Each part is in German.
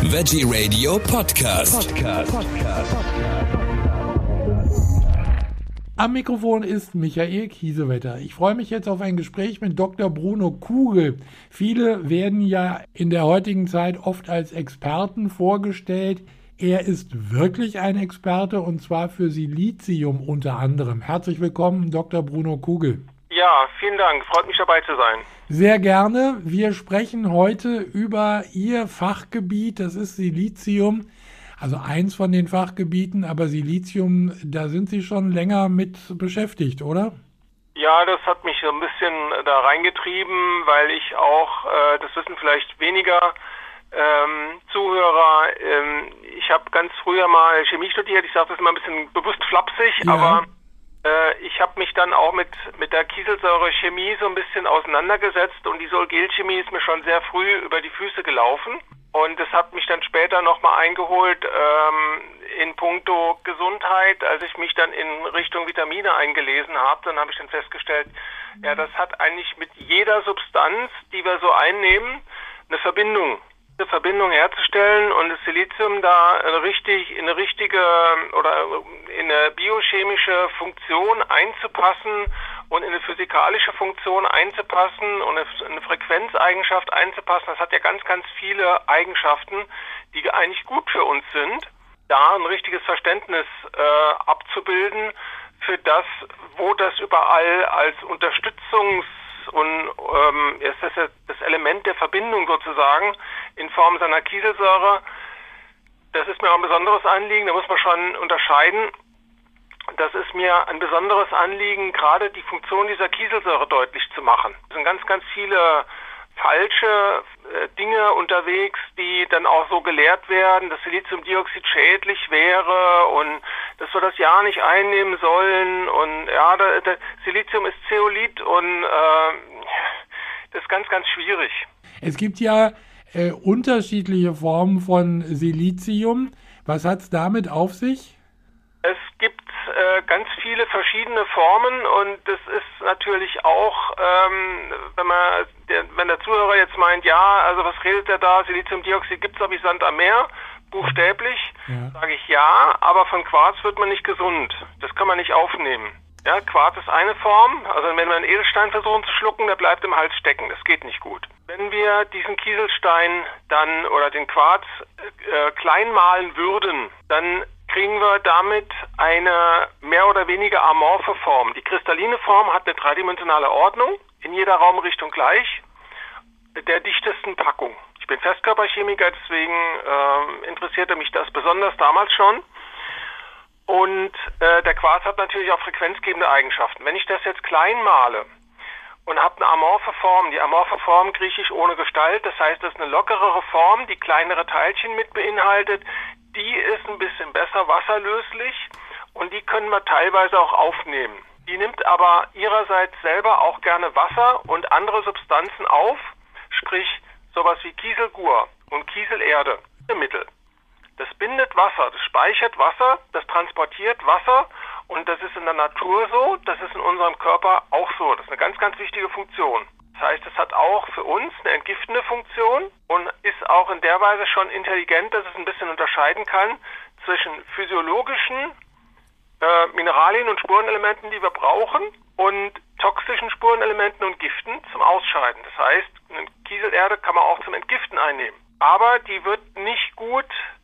Veggie Radio Podcast. Am Mikrofon ist Michael Kiesewetter. Ich freue mich jetzt auf ein Gespräch mit Dr. Bruno Kugel. Viele werden ja in der heutigen Zeit oft als Experten vorgestellt. Er ist wirklich ein Experte und zwar für Silizium unter anderem. Herzlich willkommen, Dr. Bruno Kugel. Ja, vielen Dank. Freut mich dabei zu sein. Sehr gerne. Wir sprechen heute über Ihr Fachgebiet, das ist Silizium. Also eins von den Fachgebieten, aber Silizium, da sind Sie schon länger mit beschäftigt, oder? Ja, das hat mich so ein bisschen da reingetrieben, weil ich auch, das wissen vielleicht weniger Zuhörer, ich habe ganz früher mal Chemie studiert. Ich sage das immer ein bisschen bewusst flapsig, ja. Aber ich habe mich dann auch mit der Kieselsäure-Chemie so ein bisschen auseinandergesetzt und die Sol-Gel-Chemie ist mir schon sehr früh über die Füße gelaufen. Und das hat mich dann später nochmal eingeholt in puncto Gesundheit, als ich mich dann in Richtung Vitamine eingelesen habe. Dann habe ich dann festgestellt, ja, das hat eigentlich mit jeder Substanz, die wir so einnehmen, eine Verbindung herzustellen und das Silizium da in eine biochemische Funktion einzupassen und in eine physikalische Funktion einzupassen und eine Frequenzeigenschaft einzupassen. Das hat ja ganz, ganz viele Eigenschaften, die eigentlich gut für uns sind, da ein richtiges Verständnis abzubilden für das, wo das überall als und ist das ja das Element der Verbindung sozusagen in Form seiner Kieselsäure. Das ist mir auch ein besonderes Anliegen, da muss man schon unterscheiden. Das ist mir ein besonderes Anliegen, gerade die Funktion dieser Kieselsäure deutlich zu machen. Es sind ganz, ganz viele falsche Dinge unterwegs, die dann auch so gelehrt werden, dass Siliziumdioxid schädlich wäre und dass wir das ja nicht einnehmen sollen. Und ja, Silizium ist Zeolit und das ist ganz, ganz schwierig. Es gibt ja unterschiedliche Formen von Silizium. Was hat es damit auf sich? Es gibt ganz viele verschiedene Formen und das ist natürlich auch, wenn der Zuhörer jetzt meint, ja, also was redet er da, Siliziumdioxid gibt es doch wie Sand am Meer, buchstäblich, sage ich ja, aber von Quarz wird man nicht gesund. Das kann man nicht aufnehmen. Ja, Quarz ist eine Form, also wenn wir einen Edelstein versuchen zu schlucken, der bleibt im Hals stecken, das geht nicht gut. Wenn wir diesen Kieselstein dann oder den Quarz klein mahlen würden, dann kriegen wir damit eine mehr oder weniger amorphe Form. Die kristalline Form hat eine dreidimensionale Ordnung, in jeder Raumrichtung gleich, der dichtesten Packung. Ich bin Festkörperchemiker, deswegen interessierte mich das besonders damals schon. Und der Quarz hat natürlich auch frequenzgebende Eigenschaften. Wenn ich das jetzt klein male und habe eine amorphe Form, die amorphe Form griechisch ohne Gestalt, das heißt, das ist eine lockerere Form, die kleinere Teilchen mit beinhaltet, die ist ein bisschen besser wasserlöslich und die können wir teilweise auch aufnehmen. Die nimmt aber ihrerseits selber auch gerne Wasser und andere Substanzen auf, sprich sowas wie Kieselgur und Kieselerde im Mittel. Das bindet Wasser, das speichert Wasser, das transportiert Wasser und das ist in der Natur so, das ist in unserem Körper auch so. Das ist eine ganz, ganz wichtige Funktion. Das heißt, es hat auch für uns eine entgiftende Funktion und ist auch in der Weise schon intelligent, dass es ein bisschen unterscheiden kann zwischen physiologischen Mineralien und Spurenelementen, die wir brauchen, und toxischen Spurenelementen und Giften zum Ausscheiden. Das heißt, eine Kieselerde kann man auch zum Entgiften einnehmen. Aber die wird nicht gut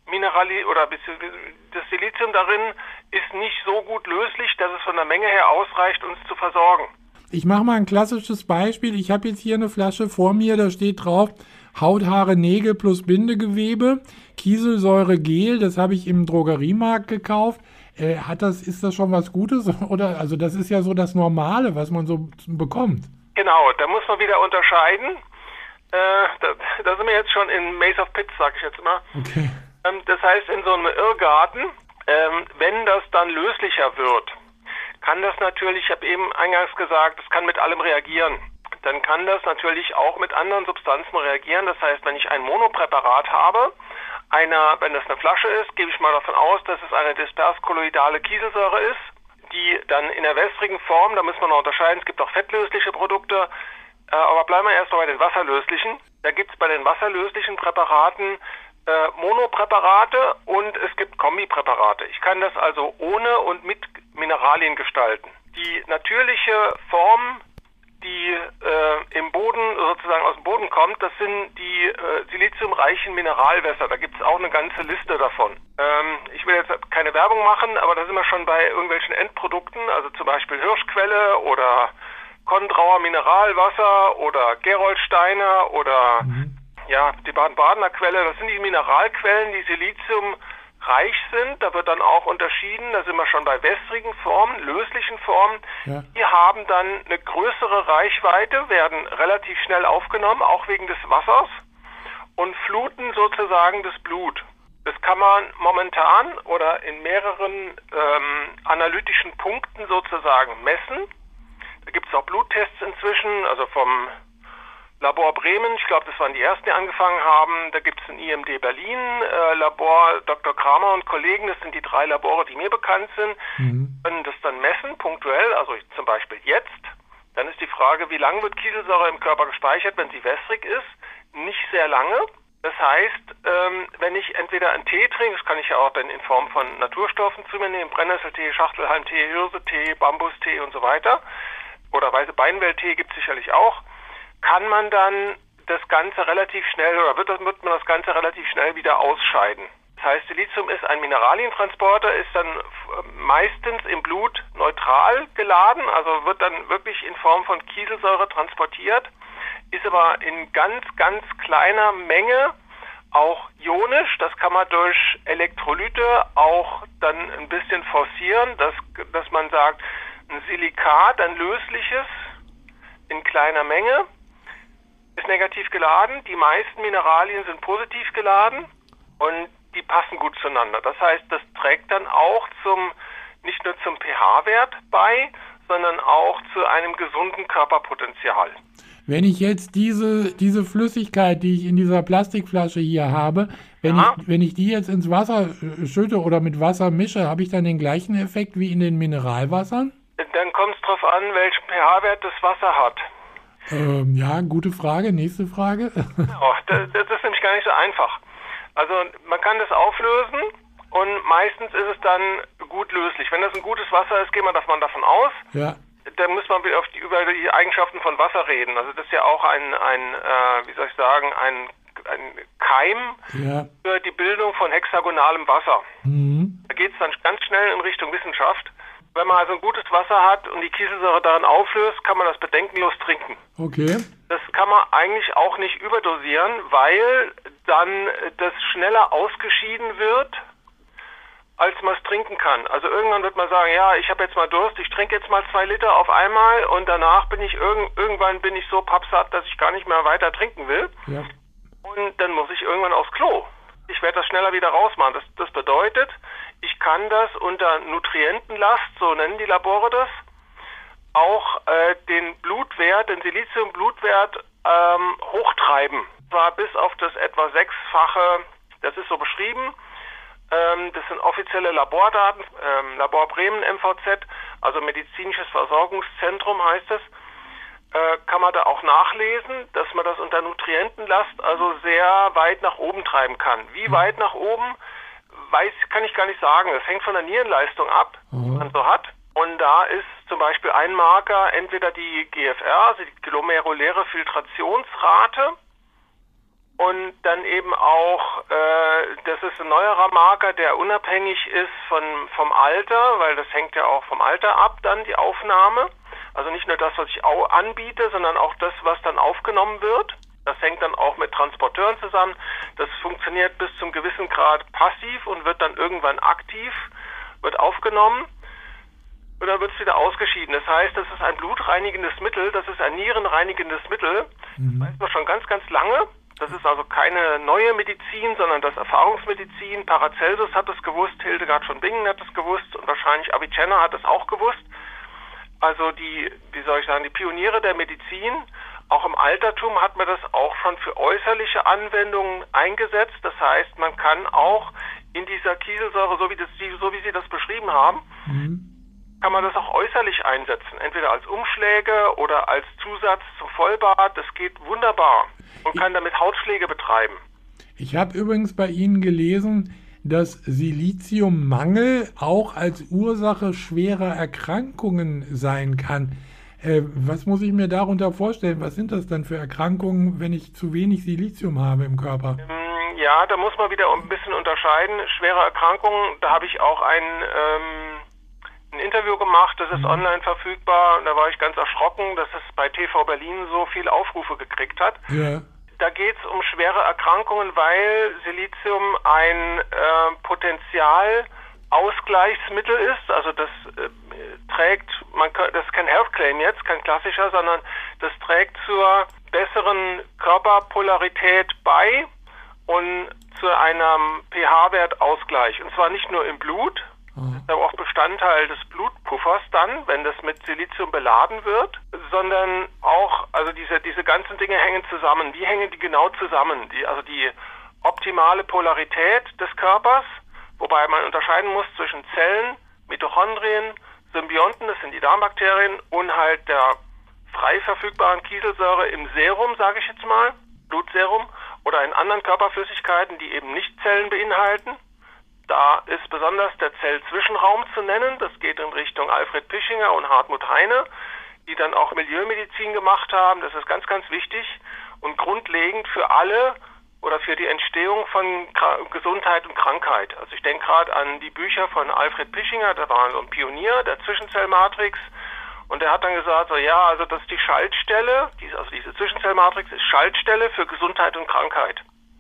das Silizium darin ist nicht so gut löslich, dass es von der Menge her ausreicht, uns zu versorgen. Ich mache mal ein klassisches Beispiel. Ich habe jetzt hier eine Flasche vor mir, da steht drauf Haut, Haare, Nägel plus Bindegewebe, Kieselsäure Gel, das habe ich im Drogeriemarkt gekauft. Ist das schon was Gutes? Oder, also das ist ja so das Normale, was man so bekommt. Genau, da muss man wieder unterscheiden. Da sind wir jetzt schon in Maze of Pits, sage ich jetzt mal. Okay. Das heißt, in so einem Irrgarten, wenn das dann löslicher wird, kann das natürlich, ich habe eben eingangs gesagt, das kann mit allem reagieren. Dann kann das natürlich auch mit anderen Substanzen reagieren. Das heißt, wenn ich ein Monopräparat habe, wenn das eine Flasche ist, gebe ich mal davon aus, dass es eine disperskolloidale Kieselsäure ist, die dann in der wässrigen Form, da müssen wir noch unterscheiden, es gibt auch fettlösliche Produkte, aber bleiben wir erst mal bei den wasserlöslichen. Da gibt es bei den wasserlöslichen Präparaten Monopräparate und es gibt Kombipräparate. Ich kann das also ohne und mit Mineralien gestalten. Die natürliche Form, die im Boden sozusagen aus dem Boden kommt, das sind die siliziumreichen Mineralwässer. Da gibt es auch eine ganze Liste davon. Ich will jetzt keine Werbung machen, aber da sind wir schon bei irgendwelchen Endprodukten, also zum Beispiel Hirschquelle oder Kondrauer Mineralwasser oder Geroldsteiner oder die Baden-Badener Quelle. Das sind die Mineralquellen, die siliziumreich sind. Da wird dann auch unterschieden, da sind wir schon bei wässrigen Formen, löslichen Formen. Ja. Die haben dann eine größere Reichweite, werden relativ schnell aufgenommen, auch wegen des Wassers und fluten sozusagen das Blut. Das kann man momentan oder in mehreren analytischen Punkten sozusagen messen. Da gibt es auch Bluttests inzwischen, also vom Labor Bremen, ich glaube, das waren die ersten, die angefangen haben. Da gibt es ein IMD Berlin, Labor Dr. Kramer und Kollegen, das sind die 3 Labore, die mir bekannt sind, können das dann messen, punktuell, also zum Beispiel jetzt. Dann ist die Frage, wie lange wird Kieselsäure im Körper gespeichert, wenn sie wässrig ist? Nicht sehr lange. Das heißt, wenn ich entweder einen Tee trinke, das kann ich ja auch dann in Form von Naturstoffen zu mir nehmen, Brennnesseltee, Schachtelhalmtee, Hirsetee, Bambustee und so weiter, oder weiße Beinwelltee gibt es sicherlich auch, kann man dann das Ganze relativ schnell, oder wird man das Ganze relativ schnell wieder ausscheiden. Das heißt, Silizium ist ein Mineralientransporter, ist dann meistens im Blut neutral geladen, also wird dann wirklich in Form von Kieselsäure transportiert, ist aber in ganz, ganz kleiner Menge auch ionisch. Das kann man durch Elektrolyte auch dann ein bisschen forcieren, dass man sagt, ein Silikat, ein lösliches, in kleiner Menge, ist negativ geladen. Die meisten Mineralien sind positiv geladen und die passen gut zueinander. Das heißt, das trägt dann auch nicht nur zum pH-Wert bei, sondern auch zu einem gesunden Körperpotenzial. Wenn ich jetzt diese Flüssigkeit, die ich in dieser Plastikflasche hier habe, wenn ich die jetzt ins Wasser schütte oder mit Wasser mische, habe ich dann den gleichen Effekt wie in den Mineralwassern? Dann kommt es darauf an, welchen pH-Wert das Wasser hat. Ja, gute Frage. Nächste Frage. Das ist nämlich gar nicht so einfach. Also man kann das auflösen und meistens ist es dann gut löslich. Wenn das ein gutes Wasser ist, geht man davon aus. Ja. Dann muss man über die Eigenschaften von Wasser reden. Also das ist ja auch ein Keim für die Bildung von hexagonalem Wasser. Da geht es dann ganz schnell in Richtung Wissenschaft. Wenn man also ein gutes Wasser hat und die Kieselsäure darin auflöst, kann man das bedenkenlos trinken. Okay. Das kann man eigentlich auch nicht überdosieren, weil dann das schneller ausgeschieden wird, als man es trinken kann. Also irgendwann wird man sagen, ja, ich habe jetzt mal Durst, ich trinke jetzt mal 2 Liter auf einmal und danach bin ich irgendwann so pappsatt, dass ich gar nicht mehr weiter trinken will. Ja. Und dann muss ich irgendwann aufs Klo. Ich werde das schneller wieder rausmachen. Das bedeutet, ich kann das unter Nutrientenlast, so nennen die Labore das, auch den Siliziumblutwert hochtreiben. Und zwar bis auf das etwa 6-fache, das ist so beschrieben. Das sind offizielle Labordaten, Labor Bremen MVZ, also Medizinisches Versorgungszentrum heißt es. Kann man da auch nachlesen, dass man das unter Nutrientenlast also sehr weit nach oben treiben kann. Wie weit nach oben, kann ich gar nicht sagen. Das hängt von der Nierenleistung ab, die man so hat. Und da ist zum Beispiel ein Marker entweder die GFR, also die glomeruläre Filtrationsrate, und dann eben auch, das ist ein neuerer Marker, der unabhängig ist vom Alter, weil das hängt ja auch vom Alter ab, dann die Aufnahme. Also nicht nur das, was ich auch anbiete, sondern auch das, was dann aufgenommen wird. Das hängt dann auch mit Transporteuren zusammen. Das funktioniert bis zum gewissen Grad passiv und wird dann irgendwann aktiv, wird aufgenommen und dann wird es wieder ausgeschieden. Das heißt, das ist ein blutreinigendes Mittel, das ist ein nierenreinigendes Mittel. Das weiß man schon ganz, ganz lange. Das ist also keine neue Medizin, sondern das Erfahrungsmedizin. Paracelsus hat das gewusst, Hildegard von Bingen hat das gewusst und wahrscheinlich Avicenna hat das auch gewusst. Also die Pioniere der Medizin, auch im Altertum hat man das auch schon für äußerliche Anwendungen eingesetzt. Das heißt, man kann auch in dieser Kieselsäure, so wie Sie das beschrieben haben, kann man das auch äußerlich einsetzen. Entweder als Umschläge oder als Zusatz zum Vollbad. Das geht wunderbar und kann damit Hautpflege betreiben. Ich habe übrigens bei Ihnen gelesen, dass Siliziummangel auch als Ursache schwerer Erkrankungen sein kann. Was muss ich mir darunter vorstellen? Was sind das dann für Erkrankungen, wenn ich zu wenig Silizium habe im Körper? Ja, da muss man wieder ein bisschen unterscheiden. Schwere Erkrankungen, da habe ich auch ein Interview gemacht, das ist online verfügbar. Und da war ich ganz erschrocken, dass es bei TV Berlin so viele Aufrufe gekriegt hat. Ja. Da geht es um schwere Erkrankungen, weil Silizium ein Potentialausgleichsmittel ist. Also das trägt, das ist kein Health Claim jetzt, kein klassischer, sondern das trägt zur besseren Körperpolarität bei und zu einem pH-Wertausgleich. Und zwar nicht nur im Blut, das ist aber auch Bestandteil des Blutpuffers dann, wenn das mit Silizium beladen wird, sondern auch, also diese ganzen Dinge hängen zusammen. Wie hängen die genau zusammen? Die optimale Polarität des Körpers, wobei man unterscheiden muss zwischen Zellen, Mitochondrien, Symbionten, das sind die Darmbakterien, und halt der frei verfügbaren Kieselsäure im Serum, sage ich jetzt mal, Blutserum, oder in anderen Körperflüssigkeiten, die eben nicht Zellen beinhalten. Da ist besonders der Zellzwischenraum zu nennen. Das geht in Richtung Alfred Pischinger und Hartmut Heine, die dann auch Milieumedizin gemacht haben. Das ist ganz, ganz wichtig und grundlegend für alle oder für die Entstehung von Gesundheit und Krankheit. Also ich denke gerade an die Bücher von Alfred Pischinger, der war so ein Pionier der Zwischenzellmatrix. Und der hat dann gesagt, so ja, also das ist die Schaltstelle, diese Zwischenzellmatrix ist Schaltstelle für Gesundheit und Krankheit.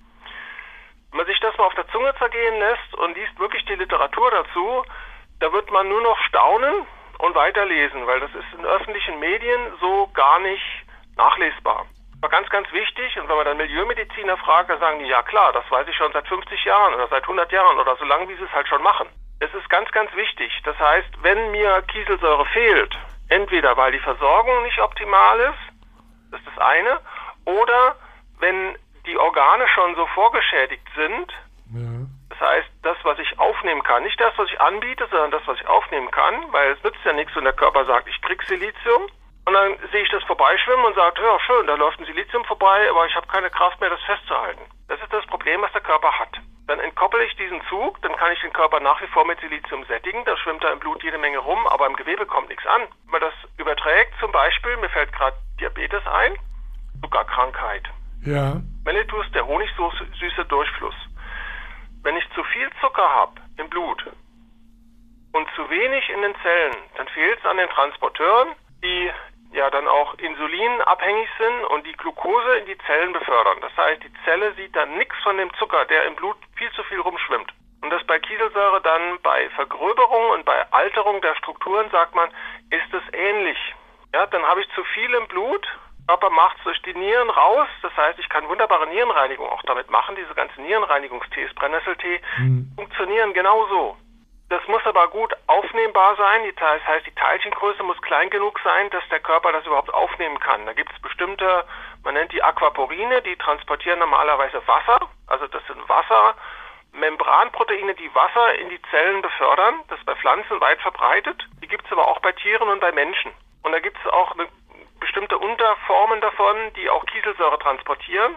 Wenn man sich das mal auf der Zunge zergehen lässt und liest wirklich die Literatur dazu, da wird man nur noch staunen und weiterlesen, weil das ist in öffentlichen Medien so gar nicht nachlesbar. Aber ganz, ganz wichtig, und wenn man dann Milieumediziner fragt, dann sagen die, ja klar, das weiß ich schon seit 50 Jahren oder seit 100 Jahren oder so lange, wie sie es halt schon machen. Es ist ganz, ganz wichtig. Das heißt, wenn mir Kieselsäure fehlt, entweder weil die Versorgung nicht optimal ist, das ist das eine, oder wenn die Organe schon so vorgeschädigt sind, das heißt, das, was ich aufnehmen kann, nicht das, was ich anbiete, sondern das, was ich aufnehmen kann, weil es nützt ja nichts, wenn der Körper sagt, ich krieg Silizium, und dann sehe ich das vorbeischwimmen und sage, ja schön, da läuft ein Silizium vorbei, aber ich habe keine Kraft mehr, das festzuhalten. Das ist das Problem, was der Körper hat. Dann entkoppel ich diesen Zug, dann kann ich den Körper nach wie vor mit Silizium sättigen, da schwimmt da im Blut jede Menge rum, aber im Gewebe kommt nichts an. Wenn man das überträgt, zum Beispiel, mir fällt gerade Diabetes ein, Zuckerkrankheit. Ja. Mellitus, der honigsüße Durchfluss. Wenn ich zu viel Zucker habe im Blut und zu wenig in den Zellen, dann fehlt es an den Transporteuren, die ja dann auch insulinabhängig sind und die Glucose in die Zellen befördern. Das heißt, die Zelle sieht dann nichts von dem Zucker, der im Blut viel zu viel rumschwimmt. Und das bei Kieselsäure dann bei Vergröberung und bei Alterung der Strukturen, sagt man, ist es ähnlich. Ja, dann habe ich zu viel im Blut, der Körper macht es durch die Nieren raus, das heißt, ich kann wunderbare Nierenreinigung auch damit machen, diese ganzen Nierenreinigungstees, Brennnesseltee, funktionieren genauso. Das muss aber gut aufnehmbar sein, das heißt, die Teilchengröße muss klein genug sein, dass der Körper das überhaupt aufnehmen kann. Da gibt es bestimmte, man nennt die Aquaporine, die transportieren normalerweise Wasser, also das sind Wassermembranproteine, die Wasser in die Zellen befördern, das ist bei Pflanzen weit verbreitet, die gibt es aber auch bei Tieren und bei Menschen. Und da gibt es auch bestimmte Unterformen davon, die auch Kieselsäure transportieren.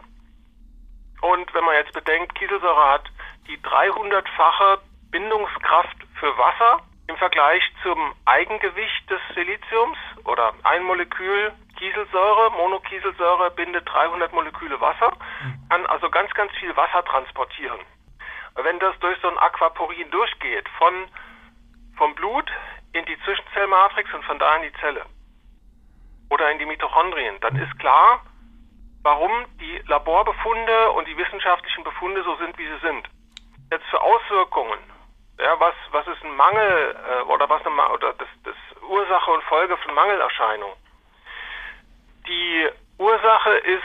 Und wenn man jetzt bedenkt, Kieselsäure hat die 300-fache Bindungskraft für Wasser im Vergleich zum Eigengewicht des Siliziums, oder ein Molekül Kieselsäure, Monokieselsäure bindet 300 Moleküle Wasser, kann also ganz, ganz viel Wasser transportieren. Wenn das durch so ein Aquaporin durchgeht, vom Blut in die Zwischenzellmatrix und von da in die Zelle oder in die Mitochondrien, dann ist klar, warum die Laborbefunde und die wissenschaftlichen Befunde so sind, wie sie sind. Jetzt für Auswirkungen, ja, was ist ein Mangel oder das Ursache und Folge von Mangelerscheinung? Die Ursache ist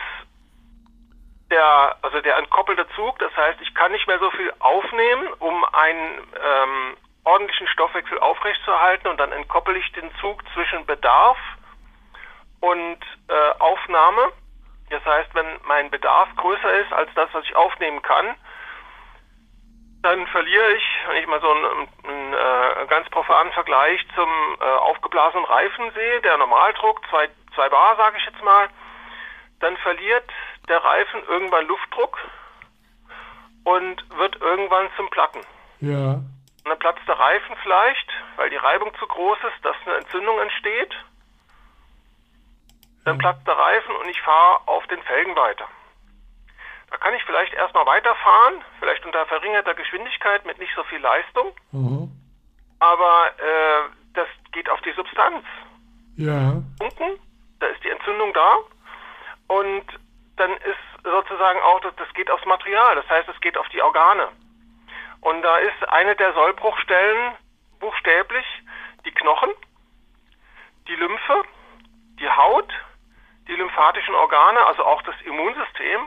der entkoppelte Zug, das heißt, ich kann nicht mehr so viel aufnehmen, um einen ordentlichen Stoffwechsel aufrechtzuerhalten, und dann entkoppel ich den Zug zwischen Bedarf und Aufnahme. Das heißt, wenn mein Bedarf größer ist als das, was ich aufnehmen kann, dann verliere ich, wenn ich mal so einen ganz profanen Vergleich zum aufgeblasenen Reifen sehe, der Normaldruck 2 bar, sage ich jetzt mal, dann verliert der Reifen irgendwann Luftdruck und wird irgendwann zum Platten. Ja. Und dann platzt der Reifen vielleicht, weil die Reibung zu groß ist, dass eine Entzündung entsteht. Dann platzt der Reifen und ich fahre auf den Felgen weiter. Da kann ich vielleicht erstmal weiterfahren, vielleicht unter verringerter Geschwindigkeit mit nicht so viel Leistung. Aber das geht auf die Substanz. Ja. Unten, da ist die Entzündung da. Und dann ist sozusagen auch, das geht aufs Material. Das heißt, es geht auf die Organe. Und da ist eine der Sollbruchstellen buchstäblich die Knochen, die Lymphe, die Haut, die lymphatischen Organe, also auch das Immunsystem.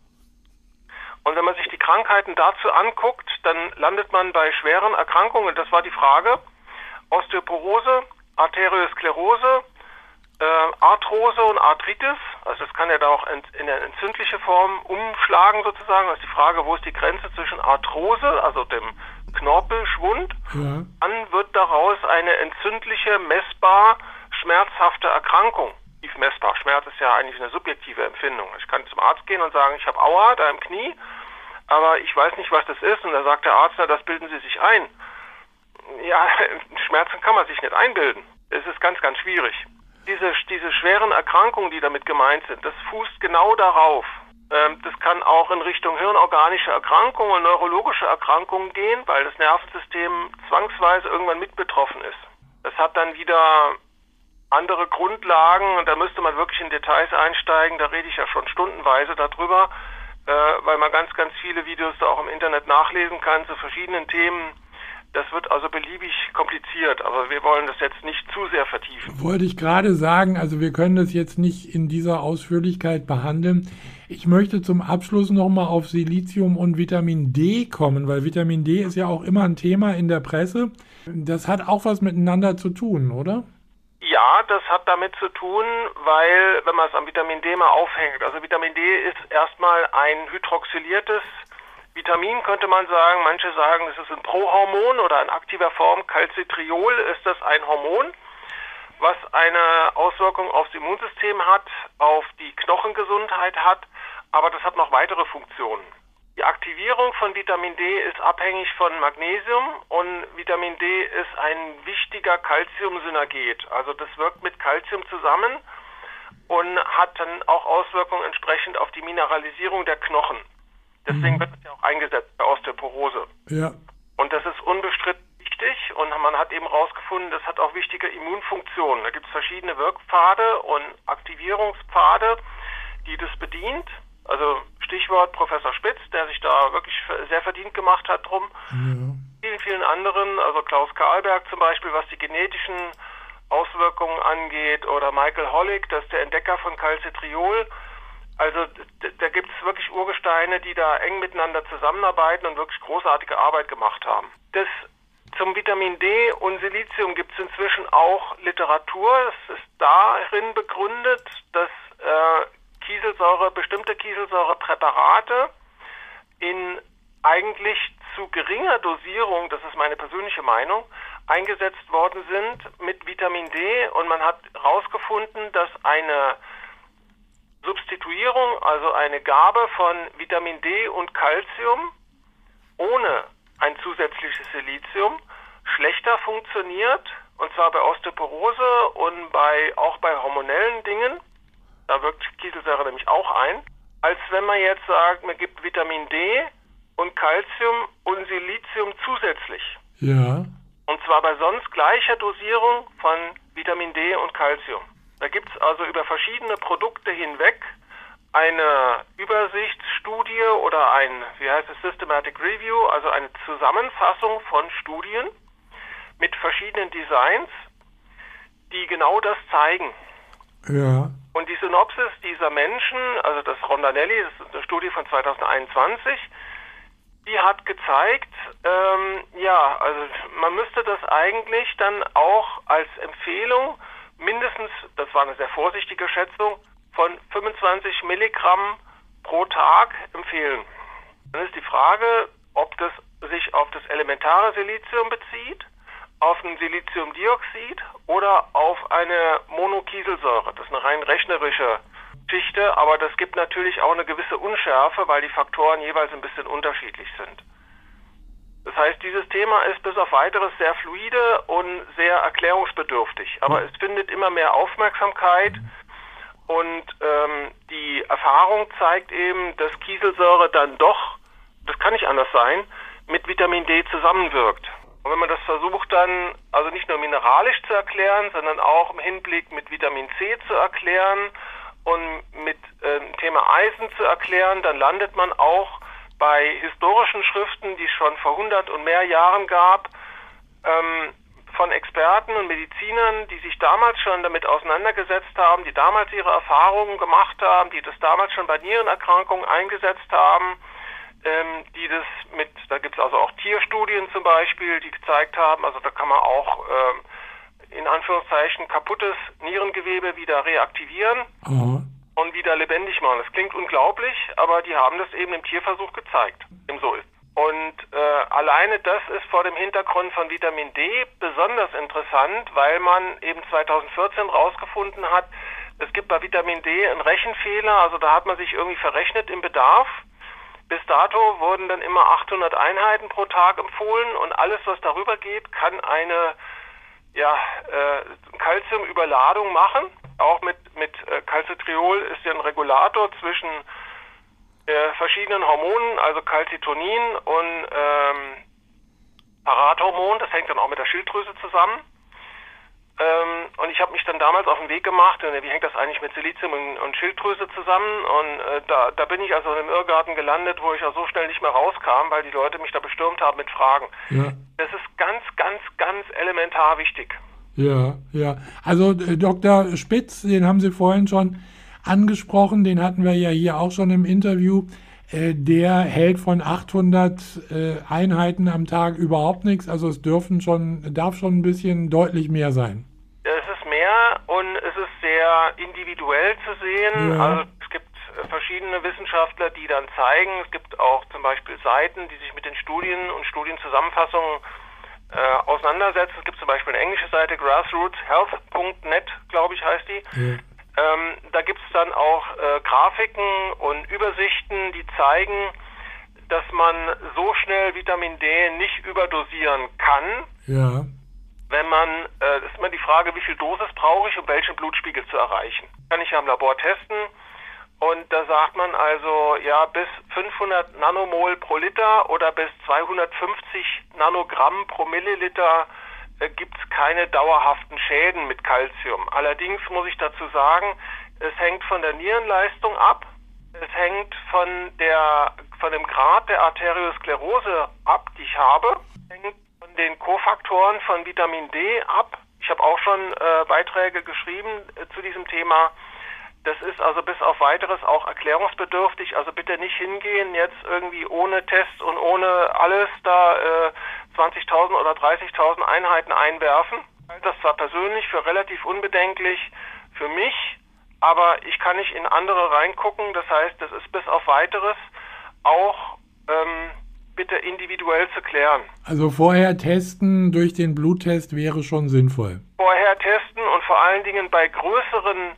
Und wenn man sich die Krankheiten dazu anguckt, dann landet man bei schweren Erkrankungen. Das war die Frage: Osteoporose, Arteriosklerose, Arthrose und Arthritis. Also das kann ja da auch in eine entzündliche Form umschlagen sozusagen. Das ist die Frage, wo ist die Grenze zwischen Arthrose, also dem Knorpelschwund, dann wird daraus eine entzündliche, messbar schmerzhafte Erkrankung. Tief messbar. Schmerz ist ja eigentlich eine subjektive Empfindung. Ich kann zum Arzt gehen und sagen, ich habe Aua da im Knie, aber ich weiß nicht, was das ist. Und da sagt der Arzt, na, das bilden Sie sich ein. Ja, Schmerzen kann man sich nicht einbilden. Es ist ganz, ganz schwierig. Diese schweren Erkrankungen, die damit gemeint sind, das fußt genau darauf. Das kann auch in Richtung hirnorganische Erkrankungen und neurologische Erkrankungen gehen, weil das Nervensystem zwangsweise irgendwann mit betroffen ist. Das hat dann wieder andere Grundlagen und da müsste man wirklich in Details einsteigen. Da rede ich ja schon stundenweise darüber, weil man ganz, ganz viele Videos da auch im Internet nachlesen kann zu verschiedenen Themen. Das wird also beliebig kompliziert, aber wir wollen das jetzt nicht zu sehr vertiefen. Wollte ich gerade sagen, also wir können das jetzt nicht in dieser Ausführlichkeit behandeln. Ich möchte zum Abschluss nochmal auf Silizium und Vitamin D kommen, weil Vitamin D ist ja auch immer ein Thema in der Presse. Das hat auch was miteinander zu tun, oder? Ja, das hat damit zu tun, weil, wenn man es am Vitamin D mal aufhängt, also Vitamin D ist erstmal ein hydroxyliertes Vitamin, könnte man sagen. Manche sagen, es ist ein Prohormon oder in aktiver Form. Calcitriol ist das ein Hormon, was eine Auswirkung aufs Immunsystem hat, auf die Knochengesundheit hat, aber das hat noch weitere Funktionen. Die Aktivierung von Vitamin D ist abhängig von Magnesium und Vitamin D ist ein wichtiger Calciumsynerget. Also das wirkt mit Calcium zusammen und hat dann auch Auswirkungen entsprechend auf die Mineralisierung der Knochen. Deswegen wird es ja auch eingesetzt bei Osteoporose. Ja. Und das ist unbestritten wichtig und man hat eben herausgefunden, das hat auch wichtige Immunfunktionen. Da gibt es verschiedene Wirkpfade und Aktivierungspfade, die das bedient. Also Stichwort Professor Spitz, der sich da wirklich sehr verdient gemacht hat drum. Vielen, vielen anderen, also Klaus Karlberg zum Beispiel, was die genetischen Auswirkungen angeht, oder Michael Hollick, das ist der Entdecker von Calcitriol. Also da gibt es wirklich Urgesteine, die da eng miteinander zusammenarbeiten und wirklich großartige Arbeit gemacht haben. Zum Vitamin D und Silizium gibt es inzwischen auch Literatur. Es ist darin begründet, dass bestimmte Kieselsäurepräparate in eigentlich zu geringer Dosierung, das ist meine persönliche Meinung, eingesetzt worden sind mit Vitamin D, und man hat herausgefunden, dass eine Substituierung, also eine Gabe von Vitamin D und Calcium ohne ein zusätzliches Silizium schlechter funktioniert, und zwar bei Osteoporose und auch bei hormonellen Dingen. Da wirkt Kieselsäure nämlich auch ein, als wenn man jetzt sagt, man gibt Vitamin D und Calcium und Silizium zusätzlich. Ja. Und zwar bei sonst gleicher Dosierung von Vitamin D und Calcium. Da gibt es also über verschiedene Produkte hinweg eine Übersichtsstudie oder Systematic Review, also eine Zusammenfassung von Studien mit verschiedenen Designs, die genau das zeigen. Ja. Und die Synopsis dieser Menschen, also das Rondanelli, das ist eine Studie von 2021, die hat gezeigt, also man müsste das eigentlich dann auch als Empfehlung mindestens, das war eine sehr vorsichtige Schätzung, von 25 Milligramm pro Tag empfehlen. Dann ist die Frage, ob das sich auf das elementare Silizium bezieht, auf ein Siliziumdioxid oder auf eine Monokieselsäure. Das ist eine rein rechnerische Geschichte, aber das gibt natürlich auch eine gewisse Unschärfe, weil die Faktoren jeweils ein bisschen unterschiedlich sind. Das heißt, dieses Thema ist bis auf weiteres sehr fluide und sehr erklärungsbedürftig, aber es findet immer mehr Aufmerksamkeit und die Erfahrung zeigt eben, dass Kieselsäure dann doch, das kann nicht anders sein, mit Vitamin D zusammenwirkt. Und wenn man das versucht dann, also nicht nur mineralisch zu erklären, sondern auch im Hinblick mit Vitamin C zu erklären und mit Thema Eisen zu erklären, dann landet man auch bei historischen Schriften, die es schon vor 100 und mehr Jahren gab, von Experten und Medizinern, die sich damals schon damit auseinandergesetzt haben, die damals ihre Erfahrungen gemacht haben, die das damals schon bei Nierenerkrankungen eingesetzt haben, die das da gibt es also auch Tierstudien zum Beispiel, die gezeigt haben, also da kann man auch in Anführungszeichen kaputtes Nierengewebe wieder reaktivieren und wieder lebendig machen. Das klingt unglaublich, aber die haben das eben im Tierversuch gezeigt, dem so ist. Und alleine das ist vor dem Hintergrund von Vitamin D besonders interessant, weil man eben 2014 rausgefunden hat, es gibt bei Vitamin D einen Rechenfehler, also da hat man sich irgendwie verrechnet im Bedarf. Bis dato wurden dann immer 800 Einheiten pro Tag empfohlen und alles, was darüber geht, kann eine Calciumüberladung machen. Auch mit Calcitriol ist ja ein Regulator zwischen verschiedenen Hormonen, also Calcitonin und Parathormon, das hängt dann auch mit der Schilddrüse zusammen. Und ich habe mich dann damals auf den Weg gemacht, wie hängt das eigentlich mit Silizium und Schilddrüse zusammen? Und da bin ich also im Irrgarten gelandet, wo ich ja so schnell nicht mehr rauskam, weil die Leute mich da bestürmt haben mit Fragen. Ja. Das ist ganz, ganz, ganz elementar wichtig. Ja. Also Dr. Spitz, den haben Sie vorhin schon angesprochen, den hatten wir ja hier auch schon im Interview. Der hält von 800 Einheiten am Tag überhaupt nichts. Also es darf schon ein bisschen deutlich mehr sein. Es ist mehr und es ist sehr individuell zu sehen. Ja. Also es gibt verschiedene Wissenschaftler, die dann zeigen, es gibt auch zum Beispiel Seiten, die sich mit den Studien und Studienzusammenfassungen auseinandersetzen. Es gibt zum Beispiel eine englische Seite, grassrootshealth.net, glaube ich, heißt die. Ja. Da gibt es dann auch Grafiken und Übersichten, die zeigen, dass man so schnell Vitamin D nicht überdosieren kann. Ja. Wenn man, das ist immer die Frage, wie viel Dosis brauche ich, um welchen Blutspiegel zu erreichen. Kann ich ja im Labor testen. Und da sagt man also, ja, bis 500 Nanomol pro Liter oder bis 250 Nanogramm pro Milliliter gibt es keine dauerhaften Schäden mit Calcium. Allerdings muss ich dazu sagen, es hängt von der Nierenleistung ab, es hängt von dem Grad der Arteriosklerose ab, die ich habe, es hängt von den Kofaktoren von Vitamin D ab. Ich habe auch schon Beiträge geschrieben zu diesem Thema. Das ist also bis auf weiteres auch erklärungsbedürftig. Also bitte nicht hingehen, jetzt irgendwie ohne Test und ohne alles da 20.000 oder 30.000 Einheiten einwerfen. Das zwar persönlich für relativ unbedenklich für mich, aber ich kann nicht in andere reingucken. Das heißt, das ist bis auf weiteres auch bitte individuell zu klären. Also vorher testen durch den Bluttest wäre schon sinnvoll. Vorher testen und vor allen Dingen bei größeren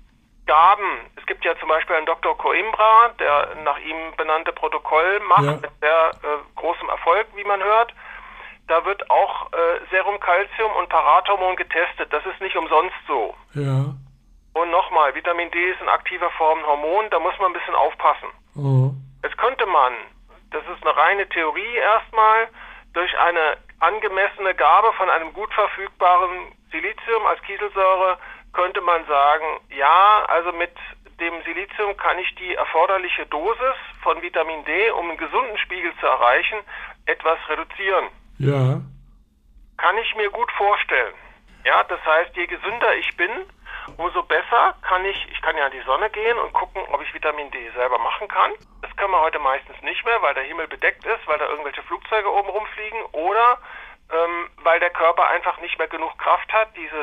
Gaben. Es gibt ja zum Beispiel einen Dr. Coimbra, der nach ihm benannte Protokoll macht, mit sehr großem Erfolg, wie man hört. Da wird auch Serumkalzium und Parathormon getestet. Das ist nicht umsonst so. Ja. Und nochmal, Vitamin D ist in aktiver Form ein Hormon, da muss man ein bisschen aufpassen. Oh. Jetzt könnte man, das ist eine reine Theorie erstmal, durch eine angemessene Gabe von einem gut verfügbaren Silizium als Kieselsäure könnte man sagen, ja, also mit dem Silizium kann ich die erforderliche Dosis von Vitamin D, um einen gesunden Spiegel zu erreichen, etwas reduzieren. Ja. Kann ich mir gut vorstellen. Ja, das heißt, je gesünder ich bin, umso besser kann ich kann ja in die Sonne gehen und gucken, ob ich Vitamin D selber machen kann. Das kann man heute meistens nicht mehr, weil der Himmel bedeckt ist, weil da irgendwelche Flugzeuge oben rumfliegen oder weil der Körper einfach nicht mehr genug Kraft hat, dieses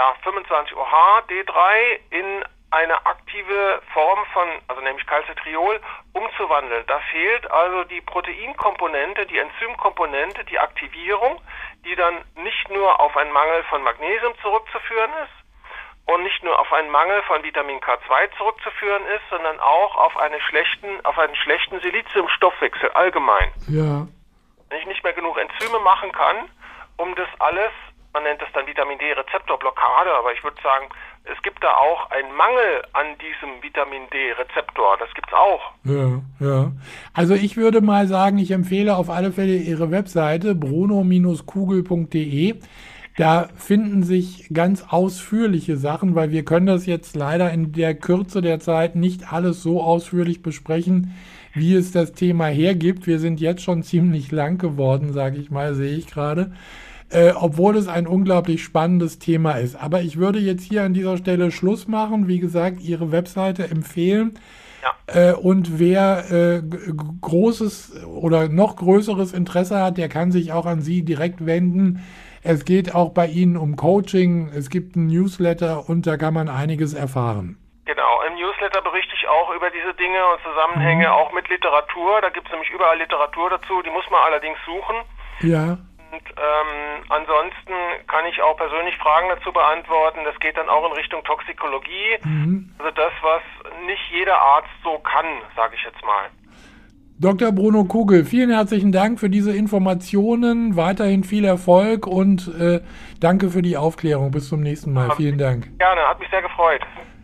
25-OH, D3 in eine aktive Form von, also nämlich Calcitriol, umzuwandeln. Da fehlt also die Proteinkomponente, die Enzymkomponente, die Aktivierung, die dann nicht nur auf einen Mangel von Magnesium zurückzuführen ist und nicht nur auf einen Mangel von Vitamin K2 zurückzuführen ist, sondern auch auf einen schlechten Siliziumstoffwechsel allgemein. Ja. Wenn ich nicht mehr genug Enzyme machen kann, um das alles, man nennt das dann Vitamin D-Rezeptorblockade, aber ich würde sagen, es gibt da auch einen Mangel an diesem Vitamin D-Rezeptor. Das gibt's auch. Ja, ja. Also ich würde mal sagen, ich empfehle auf alle Fälle Ihre Webseite bruno-kugel.de. Da finden sich ganz ausführliche Sachen, weil wir können das jetzt leider in der Kürze der Zeit nicht alles so ausführlich besprechen, wie es das Thema hergibt. Wir sind jetzt schon ziemlich lang geworden, sage ich mal, sehe ich gerade. Obwohl es ein unglaublich spannendes Thema ist. Aber ich würde jetzt hier an dieser Stelle Schluss machen. Wie gesagt, Ihre Webseite empfehlen. Ja. Und wer großes oder noch größeres Interesse hat, der kann sich auch an Sie direkt wenden. Es geht auch bei Ihnen um Coaching. Es gibt einen Newsletter und da kann man einiges erfahren. Genau, im Newsletter berichte ich auch über diese Dinge und Zusammenhänge, auch mit Literatur. Da gibt es nämlich überall Literatur dazu, die muss man allerdings suchen. Ja. Und ansonsten kann ich auch persönlich Fragen dazu beantworten. Das geht dann auch in Richtung Toxikologie. Also das, was nicht jeder Arzt so kann, sage ich jetzt mal. Dr. Bruno Kugel, vielen herzlichen Dank für diese Informationen. Weiterhin viel Erfolg und danke für die Aufklärung. Bis zum nächsten Mal. Vielen Dank. Gerne, hat mich sehr gefreut.